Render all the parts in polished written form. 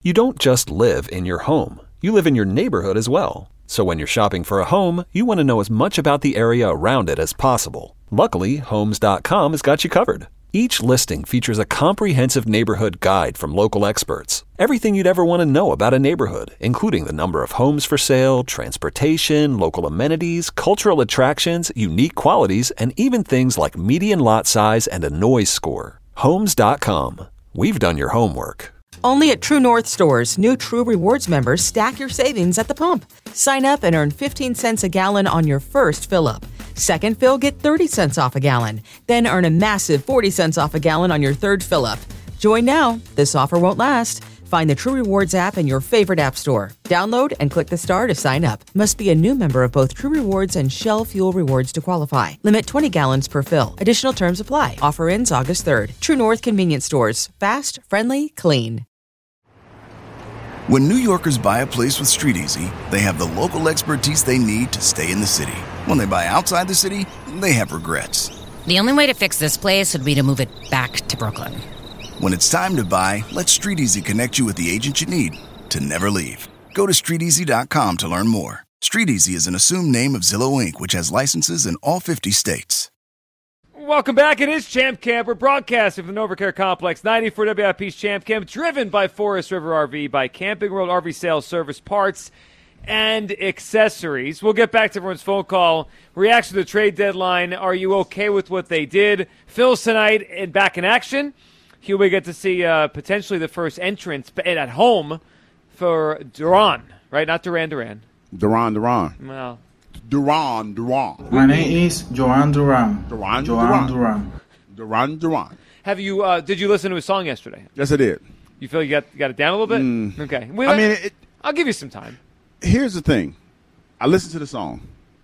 You don't just live in your home. You live in your neighborhood as well. So when you're shopping for a home, you want to know as much about the area around it as possible. Luckily, Homes.com has got you covered. Each listing features a comprehensive neighborhood guide from local experts. Everything you'd ever want to know about a neighborhood, including the number of homes for sale, transportation, local amenities, cultural attractions, unique qualities, and even things like median lot size and a noise score. Homes.com. We've done your homework. Only at True North stores, new True Rewards members stack your savings at the pump. Sign up and earn 15 cents a gallon on your first fill-up. Second fill, get 30 cents off a gallon. Then earn a massive 40 cents off a gallon on your third fill-up. Join now. This offer won't last. Find the True Rewards app in your favorite app store. Download and click the star to sign up. Must be a new member of both True Rewards and Shell Fuel Rewards to qualify. Limit 20 gallons per fill. Additional terms apply. Offer ends August 3rd. True North Convenience Stores. Fast, friendly, clean. When New Yorkers buy a place with StreetEasy, they have the local expertise they need to stay in the city. When they buy outside the city, they have regrets. The only way to fix this place would be to move it back to Brooklyn. When it's time to buy, let StreetEasy connect you with the agent you need to never leave. Go to StreetEasy.com to learn more. StreetEasy is an assumed name of Zillow Inc., which has licenses in all 50 states. Welcome back. It is Champ Camp. We're broadcasting from the Novacare Complex, 94 WIP's Champ Camp, driven by Forest River RV, by Camping World RV Sales, Service, Parts, and Accessories. We'll get back to everyone's phone call. Reaction to the trade deadline. Are you okay with what they did? Phil's tonight and back in action. Here we get to see potentially the first entrance at home for Duran, right? Not Duran. Duran. Well, Duran. My name is Joan Duran. Duran. have you? Did you listen to his song yesterday? Yes, I did. You feel you got it down a little bit? Okay. I'll give you some time. Here's the thing. I listened to the song.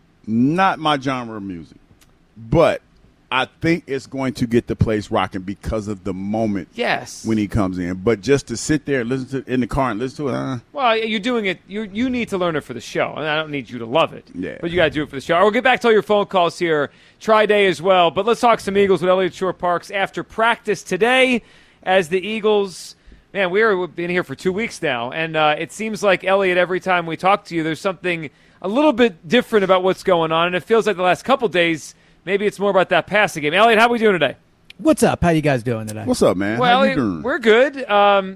Not my genre of music. But I think it's going to get the place rocking because of the moment when he comes in. But just to sit there and listen to in the car and listen to it, Well, you're doing it. You need to learn it for the show. And I don't need you to love it. Yeah. But you got to do it for the show. We'll get back to all your phone calls here. Tri-Day as well. But let's talk some Eagles with Elliott Shore Parks after practice today as the Eagles. Man, we've been here for 2 weeks now. And it seems like, Elliott, every time we talk to you, there's something a little bit different about what's going on. And it feels like the last couple days, maybe it's more about that passing game. Elliott, how are we doing today? What's up? How you guys doing today? What's up, man? Well, how you doing? We're good.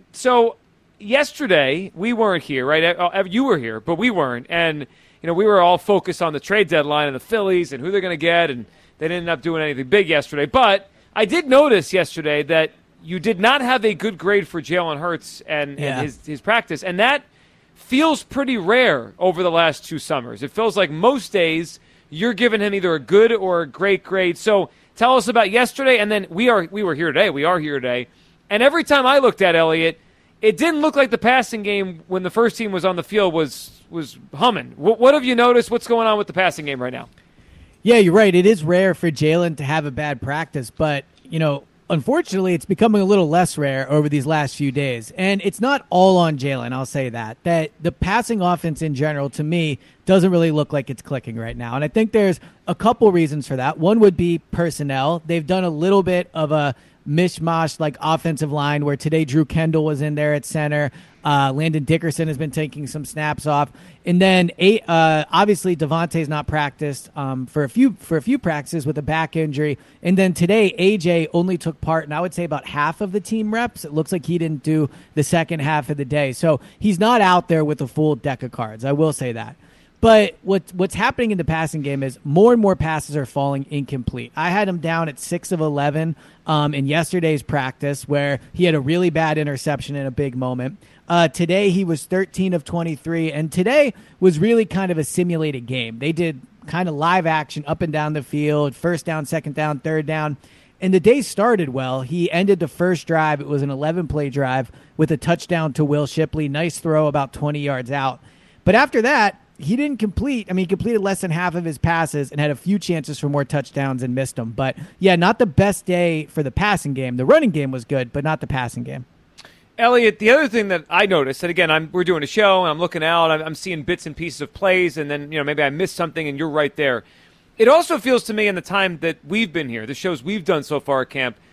So yesterday, we weren't here, right? You were here, but we weren't. And, we were all focused on the trade deadline and the Phillies and who they're going to get, and they didn't end up doing anything big yesterday. But I did notice yesterday that you did not have a good grade for Jalen Hurts and his practice, and that feels pretty rare over the last 2 summers. It feels like most days you're giving him either a good or a great grade. So tell us about yesterday, and then we were here today. We are here today. And every time I looked at Elliott, it didn't look like the passing game when the first team was on the field was humming. What have you noticed? What's going on with the passing game right now? Yeah, you're right. It is rare for Jalen to have a bad practice, but, unfortunately, it's becoming a little less rare over these last few days. And it's not all on Jalen, I'll say that. That the passing offense in general, to me, doesn't really look like it's clicking right now. And I think there's a couple reasons for that. One would be personnel. They've done a little bit of a mishmash like offensive line where today Drew Kendall was in there at center. Landon Dickerson has been taking some snaps off. And then obviously Devontae's not practiced for a few practices with a back injury. And then today AJ only took part, and I would say about half of the team reps. It looks like he didn't do the second half of the day. So he's not out there with a full deck of cards. I will say that. But what's happening in the passing game is more and more passes are falling incomplete. I had him down at 6 of 11 in yesterday's practice where he had a really bad interception in a big moment. Today he was 13 of 23, and today was really kind of a simulated game. They did kind of live action up and down the field, first down, second down, third down. And the day started well. He ended the first drive. It was an 11-play drive with a touchdown to Will Shipley. Nice throw about 20 yards out. But after that, he didn't complete. He completed less than half of his passes and had a few chances for more touchdowns and missed them. But, yeah, not the best day for the passing game. The running game was good, but not the passing game. Elliott, the other thing that I noticed, and again, we're doing a show, and I'm looking out, I'm seeing bits and pieces of plays, and then maybe I missed something, and you're right there. It also feels to me in the time that we've been here, the shows we've done so far at camp,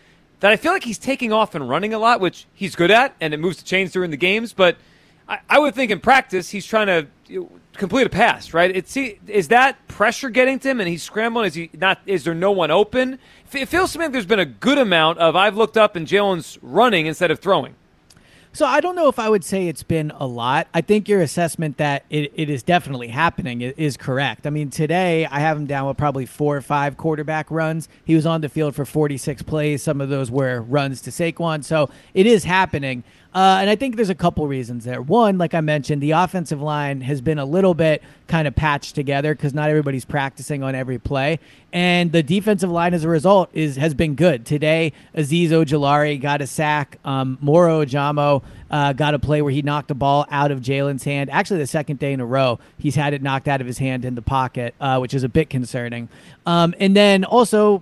that I feel like he's taking off and running a lot, which he's good at, and it moves the chains during the games. But I would think in practice he's trying to complete a pass, right? Is that pressure getting to him, and he's scrambling? Is there no one open? It feels to me like there's been a good amount of I've looked up and Jalen's running instead of throwing. So I don't know if I would say it's been a lot. I think your assessment that it is definitely happening is correct. I mean, today I have him down with probably 4 or 5 quarterback runs. He was on the field for 46 plays. Some of those were runs to Saquon. So it is happening. And I think there's a couple reasons there. One, like I mentioned, the offensive line has been a little bit kind of patched together because not everybody's practicing on every play. And the defensive line, as a result, has been good. Today, Azeez Ojulari got a sack. Moro Ojamo got a play where he knocked the ball out of Jalen's hand. Actually, the second day in a row, he's had it knocked out of his hand in the pocket, which is a bit concerning. And then also,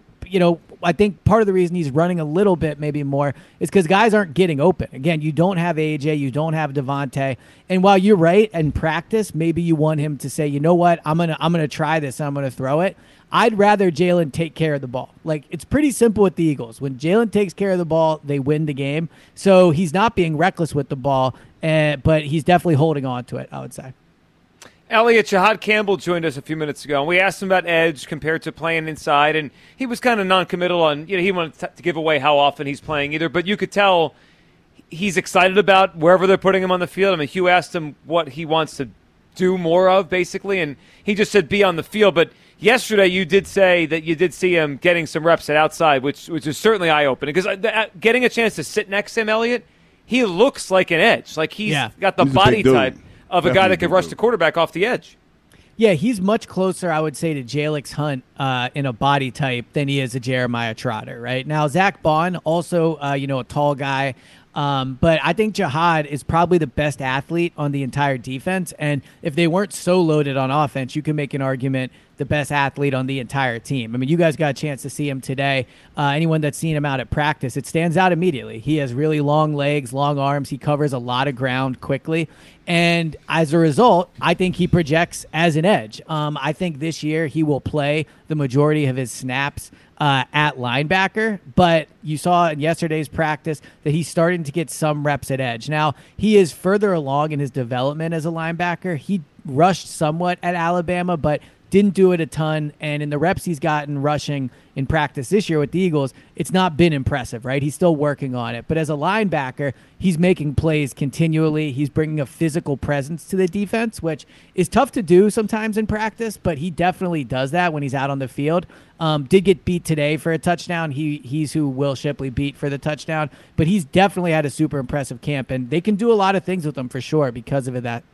I think part of the reason he's running a little bit maybe more is because guys aren't getting open. Again, you don't have AJ, you don't have Devontae. And while you're right in practice, maybe you want him to say, you know what, I'm gonna try this and I'm gonna throw it. I'd rather Jalen take care of the ball. Like, it's pretty simple with the Eagles. When Jalen takes care of the ball, they win the game. So he's not being reckless with the ball, but he's definitely holding on to it, I would say. Elliot, Shahad Campbell joined us a few minutes ago, and we asked him about edge compared to playing inside, and he was kind of noncommittal on, he wanted to give away how often he's playing either, but you could tell he's excited about wherever they're putting him on the field. I mean, Hugh asked him what he wants to do more of, basically, and he just said be on the field. But yesterday you did say that you did see him getting some reps at outside, which is certainly eye-opening, because getting a chance to sit next to him, Elliot, he looks like an edge. Like he's got the body type of a guy that could rush the quarterback off the edge. Yeah, he's much closer, I would say, to Jalix Hunt in a body type than he is a Jeremiah Trotter, right? Now, Zach Bond, also, a tall guy, but I think Jihad is probably the best athlete on the entire defense, and if they weren't so loaded on offense, you can make an argument the best athlete on the entire team. I mean, you guys got a chance to see him today. Anyone that's seen him out at practice, it stands out immediately. He has really long legs, long arms. He covers a lot of ground quickly. And as a result, I think he projects as an edge. I think this year he will play the majority of his snaps at linebacker, but you saw in yesterday's practice that he's starting to get some reps at edge. Now, he is further along in his development as a linebacker. He rushed somewhat at Alabama, but didn't do it a ton, and in the reps he's gotten rushing in practice this year with the Eagles, it's not been impressive, right? He's still working on it. But as a linebacker, he's making plays continually. He's bringing a physical presence to the defense, which is tough to do sometimes in practice, but he definitely does that when he's out on the field. Did get beat today for a touchdown. He's who Will Shipley beat for the touchdown, but he's definitely had a super impressive camp, and they can do a lot of things with him for sure because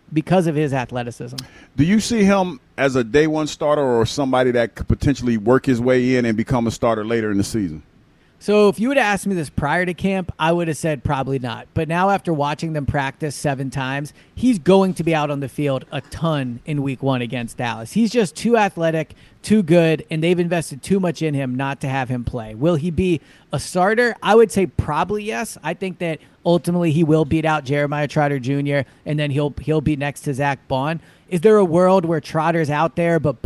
of his athleticism. Do you see him as a day one starter or somebody that could potentially work his way in and become a starter later in the season? So if you would have asked me this prior to camp, I would have said probably not. But now after watching them practice 7 times, he's going to be out on the field a ton in week 1 against Dallas. He's just too athletic, too good, and they've invested too much in him not to have him play. Will he be a starter? I would say probably yes. I think that ultimately he will beat out Jeremiah Trotter Jr., and then he'll be next to Zach Bond. Is there a world where Trotter's out there, but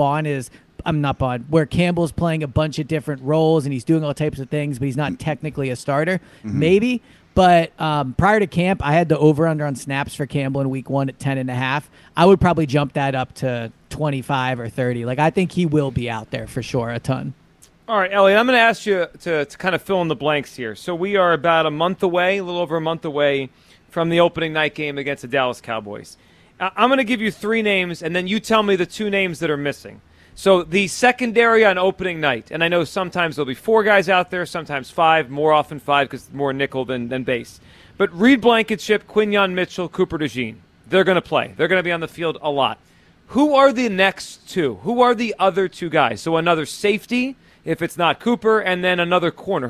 where Campbell's playing a bunch of different roles and he's doing all types of things, but he's not technically a starter? Mm-hmm. Maybe. But prior to camp, I had the over-under on snaps for Campbell in week 1 at 10.5. I would probably jump that up to 25 or 30. Like, I think he will be out there for sure a ton. All right, Elliot, I'm going to ask you to kind of fill in the blanks here. So we are about a little over a month away from the opening night game against the Dallas Cowboys. I'm going to give you 3 names, and then you tell me the 2 names that are missing. So the secondary on opening night, and I know sometimes there'll be 4 guys out there, sometimes 5, more often 5 because more nickel than base. But Reed Blankenship, Quinyon Mitchell, Cooper DeJean, they're going to play. They're going to be on the field a lot. Who are the next 2? Who are the other 2 guys? So another safety, if it's not Cooper, and then another corner.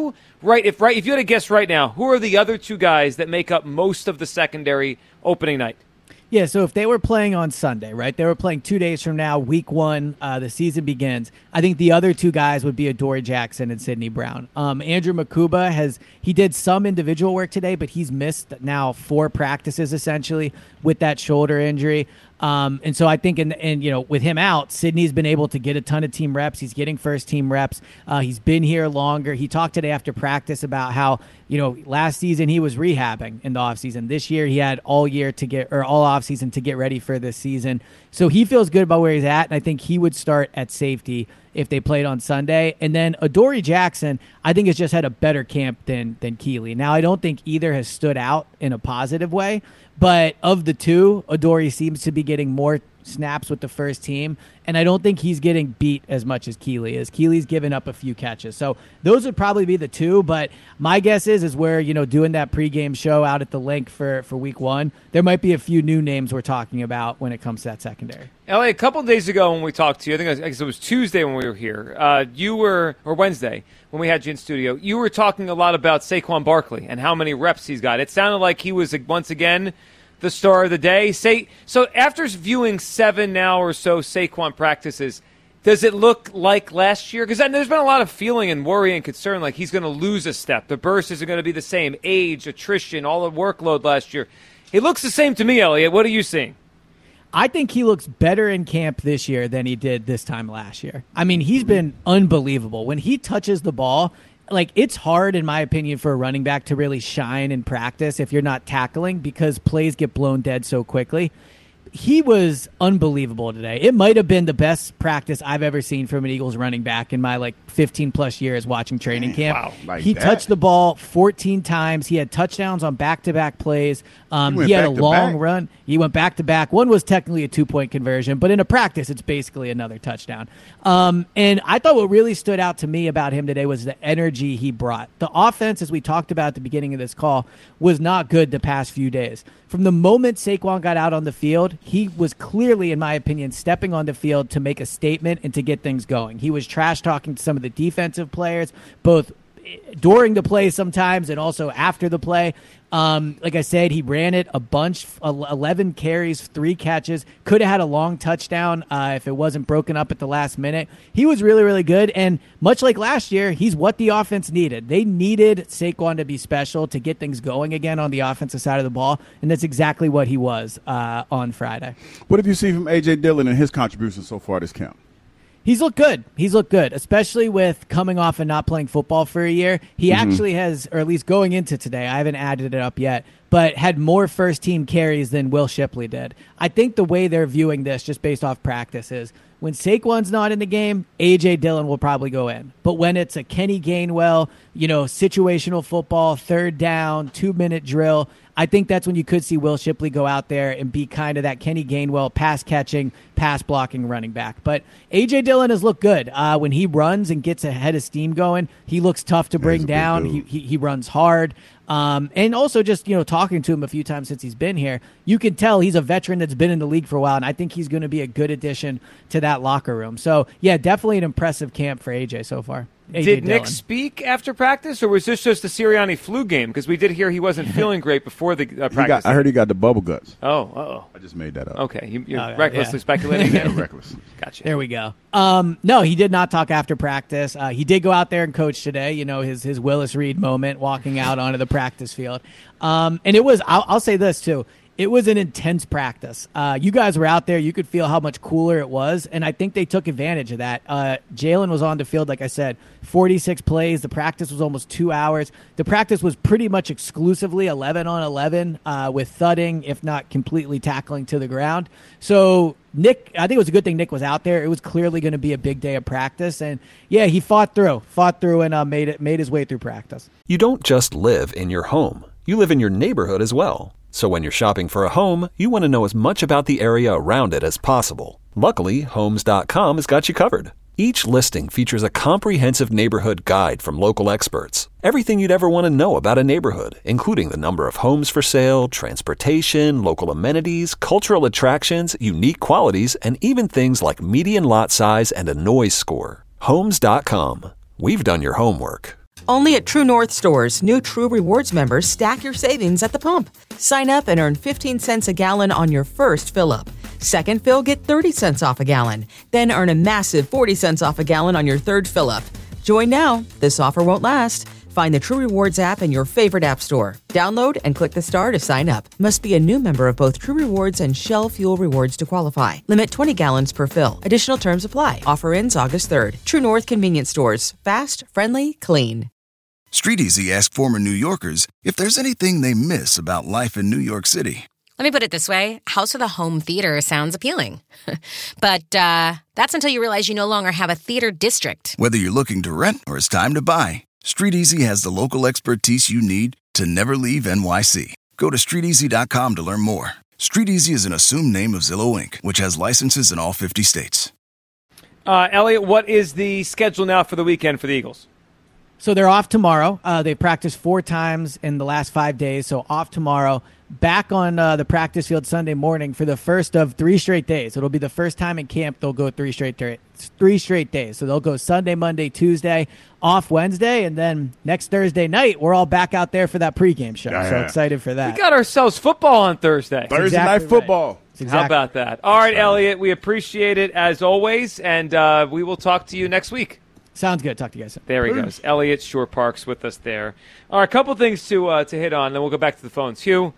If you had to guess right now, who are the other 2 guys that make up most of the secondary opening night? Yeah, so if they were playing on Sunday, right, they were playing 2 days from now, week 1, the season begins, I think the other 2 guys would be Adoree Jackson and Sidney Brown. Andrew Makuba he did some individual work today, but he's missed now 4 practices essentially with that shoulder injury. And so I think, with him out, Sidney's been able to get a ton of team reps. He's getting first team reps. He's been here longer. He talked today after practice about how, last season he was rehabbing in the offseason. This year he had all offseason to get ready for this season. So he feels good about where he's at, and I think he would start at safety if they played on Sunday. And then Adoree Jackson, I think, has just had a better camp than Keeley. Now, I don't think either has stood out in a positive way, but of the two, Adoree seems to be getting more snaps with the first team, and I don't think he's getting beat as much as Keeley is. Keeley's given up a few catches. So those would probably be the two, but my guess is we're, doing that pregame show out at the link for week one, there might be a few new names we're talking about when it comes to that secondary. Ellie, a couple of days ago when we talked to you, I guess it was Tuesday when we were here, or Wednesday when we had you in studio, you were talking a lot about Saquon Barkley and how many reps he's got. It sounded like he was, once again, the star of the day. So after viewing 7 now or so Saquon practices, does it look like last year? Because there's been a lot of feeling and worry and concern like he's going to lose a step. The burst isn't going to be the same. Age, attrition, all the workload last year. He looks the same to me, Elliot. What are you seeing? I think he looks better in camp this year than he did this time last year. I mean, he's been unbelievable. When he touches the ball, it's hard, in my opinion, for a running back to really shine in practice if you're not tackling because plays get blown dead so quickly. He was unbelievable today. It might have been the best practice I've ever seen from an Eagles running back in my 15-plus years watching training camp. Wow, he touched the ball 14 times. He had touchdowns on back-to-back plays. He had a long run. He went back-to-back. One was technically a 2-point conversion, but in a practice, it's basically another touchdown. And I thought what really stood out to me about him today was the energy he brought. The offense, as we talked about at the beginning of this call, was not good the past few days. From the moment Saquon got out on the field, he was clearly, in my opinion, stepping on the field to make a statement and to get things going. He was trash-talking to some of the defensive players, both during the play sometimes and also after the play. Like I said, he ran it a bunch, 11 carries, 3 catches. Could have had a long touchdown if it wasn't broken up at the last minute. He was really, really good, and much like last year, he's what the offense needed. They needed Saquon to be special to get things going again on the offensive side of the ball, and that's exactly what he was on Friday. What have you seen from A.J. Dillon and his contribution so far this camp? He's looked good, especially with coming off and not playing football for a year. He actually has, or at least going into today, I haven't added it up yet, but had more first-team carries than Will Shipley did. I think the way they're viewing this, just based off practice, is when Saquon's not in the game, A.J. Dillon will probably go in. But when it's a Kenny Gainwell, situational football, 3rd down, 2-minute drill, I think that's when you could see Will Shipley go out there and be kind of that Kenny Gainwell pass-catching, pass-blocking running back. But A.J. Dillon has looked good. When he runs and gets a head of steam going, he looks tough to bring down. He runs hard. And also just, talking to him a few times since he's been here, you can tell he's a veteran that's been in the league for a while, and I think he's going to be a good addition to that locker room. So, yeah, definitely an impressive camp for A.J. so far. Did Nick speak after practice, or was this just a Sirianni flu game? Because we did hear he wasn't feeling great before the practice. I heard he got the bubble guts. Oh. I just made that up. Okay, you're recklessly speculating. Yeah, reckless. Gotcha. There we go. No, he did not talk after practice. He did go out there and coach today. His Willis Reed moment, walking out onto the practice field. And it was. I'll say this too. It was an intense practice. You guys were out there. You could feel how much cooler it was, and I think they took advantage of that. Jalen was on the field, like I said, 46 plays. The practice was almost 2 hours. The practice was pretty much exclusively 11-on-11 with thudding, if not completely tackling to the ground. So Nick, I think it was a good thing Nick was out there. It was clearly going to be a big day of practice, and yeah, he fought through and made his way through practice. You don't just live in your home. You live in your neighborhood as well. So when you're shopping for a home, you want to know as much about the area around it as possible. Luckily, Homes.com has got you covered. Each listing features a comprehensive neighborhood guide from local experts. Everything you'd ever want to know about a neighborhood, including the number of homes for sale, transportation, local amenities, cultural attractions, unique qualities, and even things like median lot size and a noise score. Homes.com. We've done your homework. Only at True North stores, new True Rewards members stack your savings at the pump. Sign up and earn 15 cents a gallon on your first fill-up. Second fill, get 30 cents off a gallon. Then earn a massive 40 cents off a gallon on your third fill-up. Join now. This offer won't last. Find the True Rewards app in your favorite app store. Download and click the star to sign up. Must be a new member of both True Rewards and Shell Fuel Rewards to qualify. Limit 20 gallons per fill. Additional terms apply. Offer ends August 3rd. True North Convenience Stores. Fast, friendly, clean. Street Easy asked former New Yorkers if there's anything they miss about life in New York City. Let me put it this way. House of the Home Theater sounds appealing. But that's until you realize you no longer have a theater district. Whether you're looking to rent or it's time to buy, Street Easy has the local expertise you need to never leave NYC. Go to StreetEasy.com to learn more. Street Easy is an assumed name of Zillow Inc., which has licenses in all 50 states. Elliot, what is the schedule now for the weekend for the Eagles? So they're off tomorrow. They practiced 4 times in the last 5 days, so off tomorrow. Back on the practice field Sunday morning for the first of 3 straight days. It'll be the first time in camp they'll go 3 straight days. So they'll go Sunday, Monday, Tuesday, off Wednesday, and then next Thursday night, we're all back out there for that pregame show. Yeah. So excited for that. We got ourselves football on Thursday. Thursday night football. Right. How about that? All right, Elliot, we appreciate it as always, and we will talk to you next week. Sounds good. Talk to you guys soon. There he goes. Elliot Shore Parks with us there. All right, a couple things to hit on, then we'll go back to the phones. Hugh,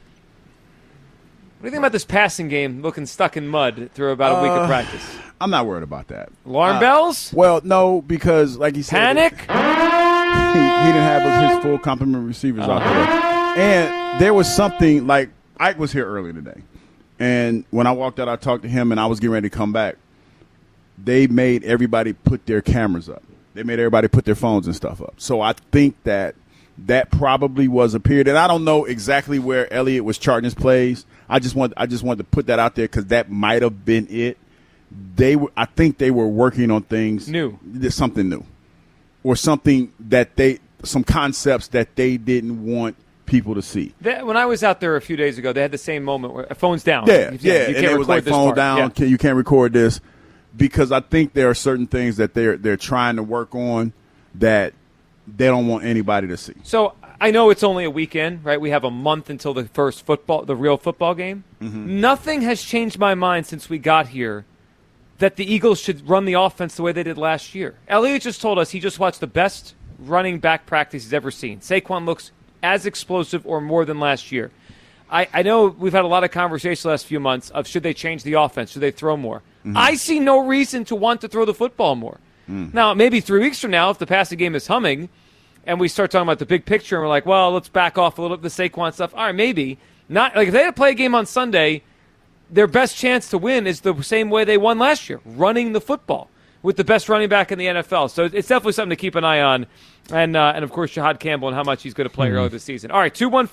what do you think about this passing game looking stuck in mud through about a week of practice? I'm not worried about that. Alarm bells? Well, no, because like he said, panic. He didn't have his full complement of receivers out there, and there was something like Ike was here earlier today, and when I walked out, I talked to him, and I was getting ready to come back. They made everybody put their cameras up. They made everybody put their phones and stuff up. So I think that probably was a period, and I don't know exactly where Elliott was charting his plays. I just wanted to put that out there because that might have been it. I think they were working on things new, something new, or something some concepts that they didn't want people to see. When I was out there a few days ago, they had the same moment where phones down. Yeah, you can't and it was like phone down. Yeah. You can't record this because I think there are certain things that they're trying to work on that they don't want anybody to see. So I know it's only a weekend, right? We have a month until the first the real football game. Mm-hmm. Nothing has changed my mind since we got here that the Eagles should run the offense the way they did last year. Elliott just told us he just watched the best running back practice he's ever seen. Saquon looks as explosive or more than last year. I know we've had a lot of conversation the last few months of should they change the offense, should they throw more. Mm-hmm. I see no reason to want to throw the football more. Now, maybe 3 weeks from now, if the passing game is humming and we start talking about the big picture and we're like, well, let's back off a little bit the Saquon stuff. All right, maybe. Not like if they had to play a game on Sunday, their best chance to win is the same way they won last year, running the football with the best running back in the NFL. So it's definitely something to keep an eye on. And of course, Shahad Campbell and how much he's going to play early this season. All right,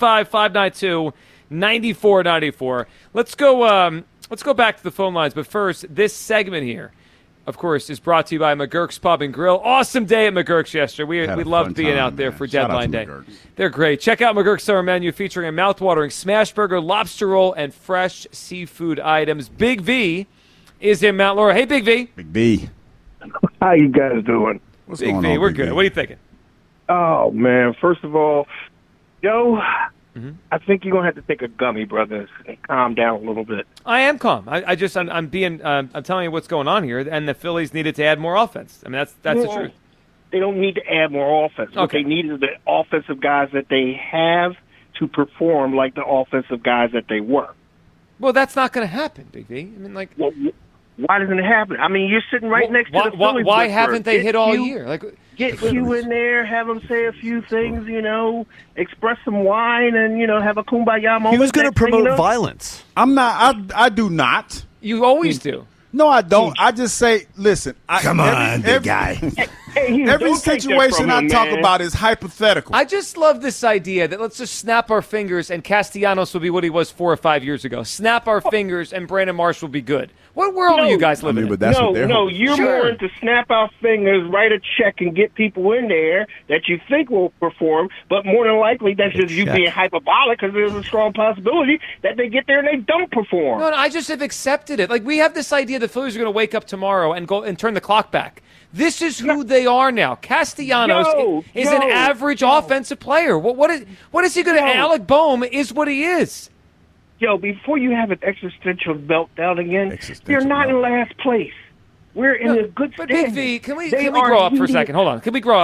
215-592-9494. Let's go back to the phone lines. But first, this segment here, of course, is brought to you by McGurk's Pub and Grill. Awesome day at McGurk's yesterday. We loved being out there for Deadline Day. McGurk's. They're great. Check out McGurk's summer menu featuring a mouthwatering smash burger, lobster roll, and fresh seafood items. Big V is in Mount Laurel. Hey, Big V. Big V. How you guys doing? What's Big going V, on, we're Big good. V? What are you thinking? Oh, man. First of all, Joe, I think you're going to have to take a gummy, brothers, and calm down a little bit. I am calm. I'm telling you what's going on here, and the Phillies needed to add more offense. I mean, that's the truth. They don't need to add more offense. Okay. What they need is the offensive guys that they have to perform like the offensive guys that they were. Well, that's not going to happen, Big V. I mean, like, well, why doesn't it happen? I mean, you're sitting right next to the Phillies. Why haven't they hit all year? Like, get Hugh in there, have him say a few things, express some wine, and have a kumbaya moment. He was going to promote violence. I'm not. I do not. You always do. No, I don't. I just say, listen. Come on, big guy. Every situation I talk about is hypothetical. I just love this idea that let's just snap our fingers and Castellanos will be what he was 4 or 5 years ago. Snap our fingers and Brandon Marsh will be good. What world are you guys living in? But that's what they're hoping. You're more into snap our fingers, write a check, and get people in there that you think will perform, but more than likely that's just you being hyperbolic because there's a strong possibility that they get there and they don't perform. No, I just have accepted it. Like, we have this idea the Phillies are going to wake up tomorrow and go and turn the clock back. This is who they are now. Castellanos is an average offensive player. What is he going to? Alec Boehm is what he is. Joe, before you have an existential meltdown again, you're not in last place. We're in a good state. But Big V, can we grow up for a second? Hold on. Can we grow up?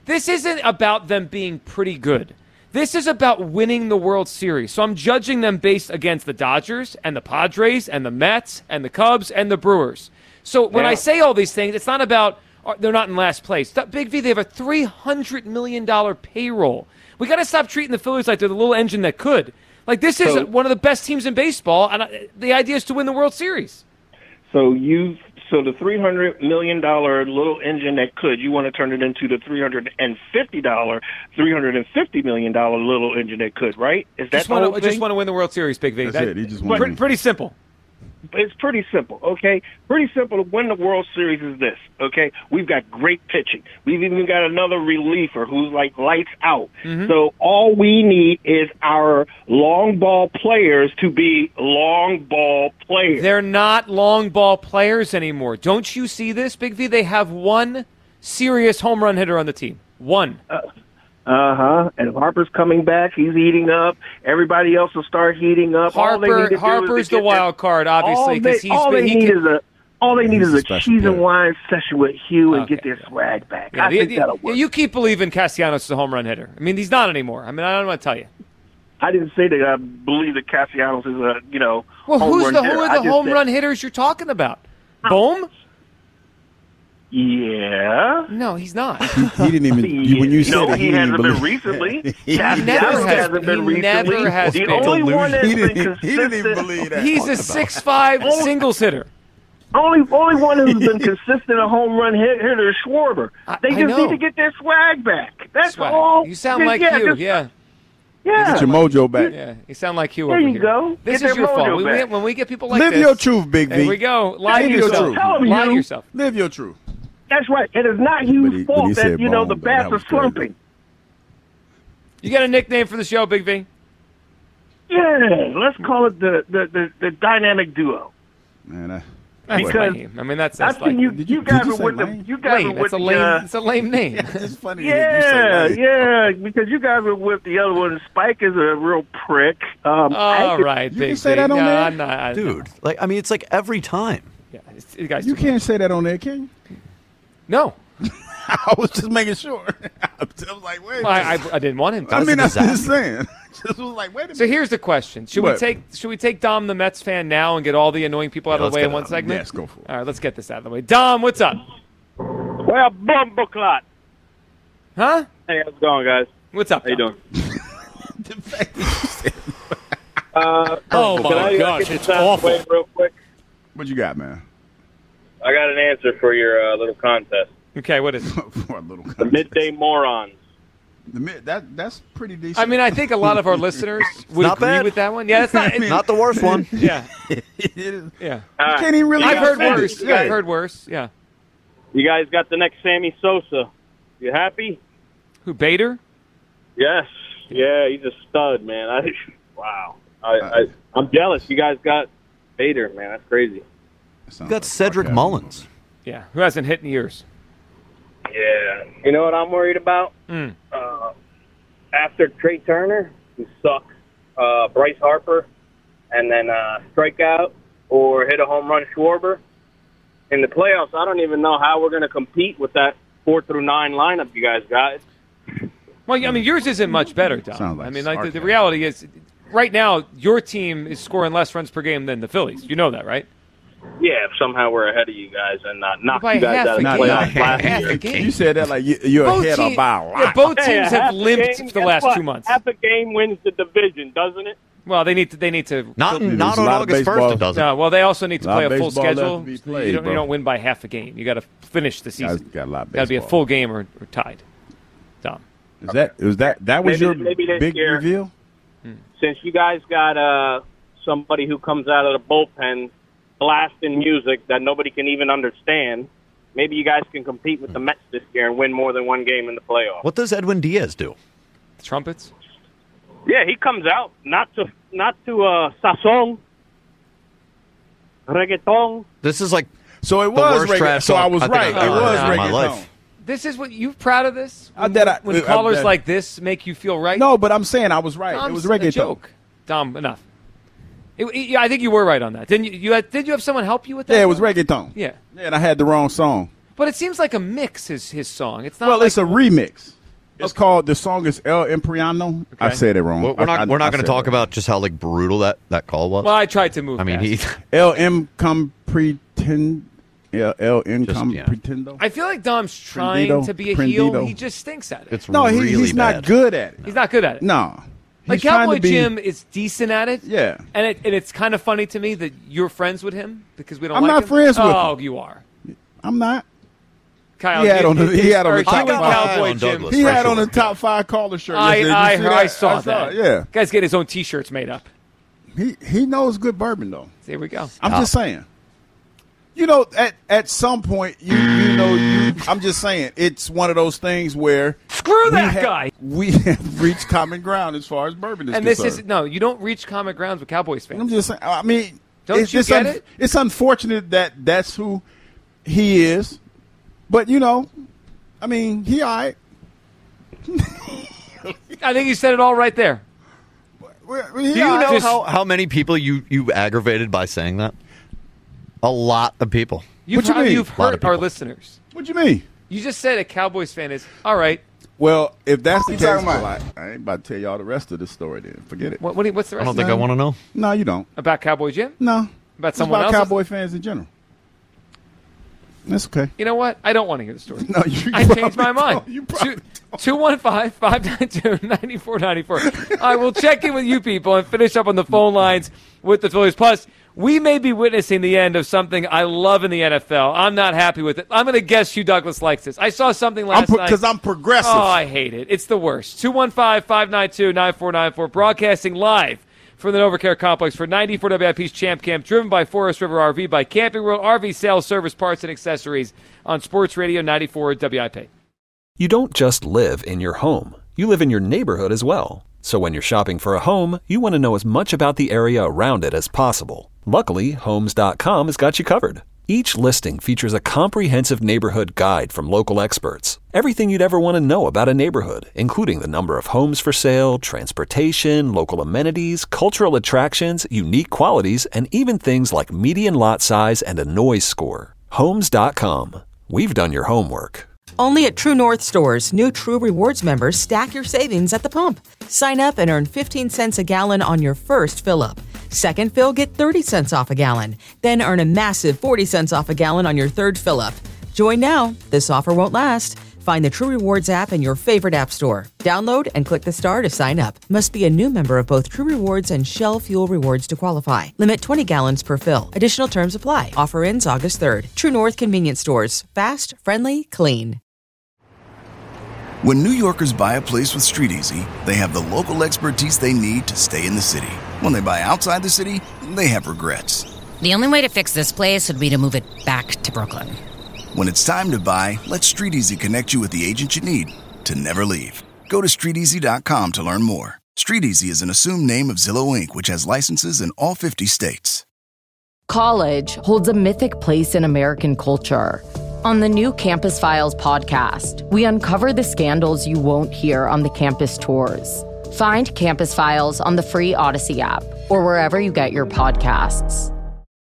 This isn't about them being pretty good. This is about winning the World Series. So I'm judging them based against the Dodgers and the Padres and the Mets and the Cubs and the Brewers. So when I say all these things, it's not about they're not in last place. Big V, they have a $300 million payroll. We got to stop treating the Phillies like they're the little engine that could. Like, this is one of the best teams in baseball, and the idea is to win the World Series. So the $300 million little engine that could, you want to turn it into the $350 million little engine that could, right? Is that the whole thing? Just want to win the World Series, Big V. That's it. He just won. Pretty simple. It's pretty simple, okay? Pretty simple to win the World Series is this, okay? We've got great pitching. We've even got another reliever who's like lights out. Mm-hmm. So all we need is our long ball players to be long ball players. They're not long ball players anymore. Don't you see this, Big V? They have one serious home run hitter on the team. One. And Harper's coming back. He's heating up. Everybody else will start heating up. Harper's the wild card, obviously, because all they need is a cheese and wine session with Hugh and get their swag back. Yeah, I think that'll work. You keep believing Castellanos is a home run hitter. I mean, he's not anymore. I mean, I don't want to tell you. I didn't say that I believe that Castellanos is a Well, home who run are hitter. the home run hitters you're talking about? Bohm? Yeah. No, he's not. He didn't even. When you said it, he hasn't been recently. He never been recently. The only one that's been consistent. He didn't even believe that. He's a 6'5" singles hitter. Only one who's been consistent a home run hitter is Schwarber. They just need to get their swag back. That's all. You sound like Hugh. Yeah. Get your mojo back. Yeah, you sound like Hugh there over you here. go. This Get is your fault. back. When we get people like Live this. Live your truth, Big V. Here we go. Lie to yourself. Lie to yourself. Live your truth. That's right. It is not Hugh's fault that, the bats are slumping. You got a nickname for the show, Big V? Yeah, let's call it the dynamic duo. Man, that's lame. I mean, that's like you guys are with the you guys are with it's a lame name. It's funny. Yeah, because you guys are with the other one. Spike is a real prick. All right, you can say that on there, dude. It's like every time. Yeah, you guys. You can't say that on there, can you? No. I was just making sure. I was like, wait. Well, I didn't want him to. I mean, I'm just saying. Just was like, wait a minute. So here's the question: Should we take Dom, the Mets fan, now and get all the annoying people out of the way in one segment? Yes, go for it. All right, let's get this out of the way. Dom, what's up? Well, bumbleclot. Huh? Hey, how's it going, guys? What's up? How you doing? The fact that you said. Oh my gosh, it's awful. Real quick. What you got, man? I got an answer for your little contest. Okay, what is it? For a little contest. The Midday Morons. That's pretty decent. I mean, I think a lot of our listeners would agree with that one. Yeah, it's not the worst one. Yeah. Yeah. You can't even really. I've heard worse. Yeah, I've heard worse. Yeah. You guys got the next Sammy Sosa. You happy? Who, Bader? Yes. Yeah, he's a stud, man. Wow. I'm jealous. You guys got Bader, man. That's crazy. You got Cedric Mullins. Yeah, who hasn't hit in years. Yeah. You know what I'm worried about? After Trey Turner, who sucks, Bryce Harper, and then strike out or hit a home run Schwarber. In the playoffs, I don't even know how we're going to compete with that 4 through 9 lineup you guys got. Well, I mean, yours isn't much better, Dom. I mean, like the reality is, right now, your team is scoring less runs per game than the Phillies. You know that, right? Yeah, somehow we're ahead of you guys and knocked by you guys half out of the playoffs last year. You said that like you're ahead by a lot. Yeah, both teams have limped for the last 2 months. Half a game wins the division, doesn't it? Well, they need to. Not on August 1st. It doesn't. No, well, they also need to play a full schedule. Played, you don't win by half a game. You got to finish the season. Got to be a full game or tied. Dom. That was your big reveal? Since you guys got somebody who comes out of the bullpen blasting music that nobody can even understand, maybe you guys can compete with the Mets this year and win more than one game in the playoffs. What does Edwin Diaz do? The trumpets? Yeah, he comes out not to sazón, reggaeton. This is like so it the was worst reggaeton. trash So I talk was right. It was reggaeton. My life. This is what you proud of this? When callers like this make you feel right? No, but I'm saying I was right. No, it was reggaeton. A joke. Dom, enough. I think you were right on that. Didn't you? Did you have someone help you with that? Yeah, it was reggaeton. Yeah. Yeah, and I had the wrong song. But it seems like a mix is his song. It's not. Well, like it's a remix. It's called, the song is El Impriano. Okay. I said it wrong. We're not going to talk about just how like brutal that call was. Well, I tried to move. I mean, El Pretendo. I feel like Dom's trying to be a heel. He just stinks at it. It's he's not good at it. He's not good at it. No. Like Cowboy Jim is decent at it. Yeah. And it's kind of funny to me that you're friends with him because we don't I'm like him. I'm not friends with him. Oh, you are. I'm not. Kyle, he had on the top 5. Cowboy Jim. He had on the top 5 caller shirt. I saw that. Yeah. Guy's getting his own T-shirts made up. He knows good bourbon, though. There we go. I'm just saying. You know, at some point, I'm just saying, it's one of those things where screw that guy. We have reached common ground as far as bourbon is concerned. This is you don't reach common grounds with Cowboys fans. I'm just saying. I mean, don't you get it? It's unfortunate that that's who he is, but I mean, he all right. I think you said it all right there. Do you know how many people you aggravated by saying that? A lot of people. What you mean? You've hurt our listeners. What you mean? You just said a Cowboys fan is all right. Well, if that's the case, I ain't about to tell y'all the rest of the story. Then forget it. What's the rest? I don't think I want to know. No, you don't. About Cowboy Jim? No. About someone else? Cowboy fans in general. That's okay. You know what? I don't want to hear the story. No, I changed my mind. 215-592-9494. I will check in with you people and finish up on the phone lines with the Phillies. Plus, we may be witnessing the end of something I love in the NFL. I'm not happy with it. I'm going to guess Hugh Douglas likes this. I saw something last night. Because I'm progressive. Oh, I hate it. It's the worst. 215-592-9494. Broadcasting live from the NovaCare Complex for 94 WIP's Champ Camp, driven by Forest River RV, by Camping World RV Sales, Service, Parts, and Accessories on Sports Radio 94 WIP. You don't just live in your home. You live in your neighborhood as well. So when you're shopping for a home, you want to know as much about the area around it as possible. Luckily, Homes.com has got you covered. Each listing features a comprehensive neighborhood guide from local experts. Everything you'd ever want to know about a neighborhood, including the number of homes for sale, transportation, local amenities, cultural attractions, unique qualities, and even things like median lot size and a noise score. Homes.com. We've done your homework. Only at True North stores, new True Rewards members stack your savings at the pump. Sign up and earn 15 cents a gallon on your first fill-up. Second fill, get 30 cents off a gallon. Then earn a massive 40 cents off a gallon on your third fill-up. Join now. This offer won't last. Find the True Rewards app in your favorite app store. Download and click the star to sign up. Must be a new member of both True Rewards and Shell Fuel Rewards to qualify. Limit 20 gallons per fill. Additional terms apply. Offer ends August 3rd. True North Convenience Stores. Fast, friendly, clean. When New Yorkers buy a place with StreetEasy, they have the local expertise they need to stay in the city. When they buy outside the city, they have regrets. The only way to fix this place would be to move it back to Brooklyn. When it's time to buy, let StreetEasy connect you with the agent you need to never leave. Go to StreetEasy.com to learn more. StreetEasy is an assumed name of Zillow Inc., which has licenses in all 50 states. College holds a mythic place in American culture. On the new Campus Files podcast, we uncover the scandals you won't hear on the campus tours. Find Campus Files on the free Odyssey app or wherever you get your podcasts.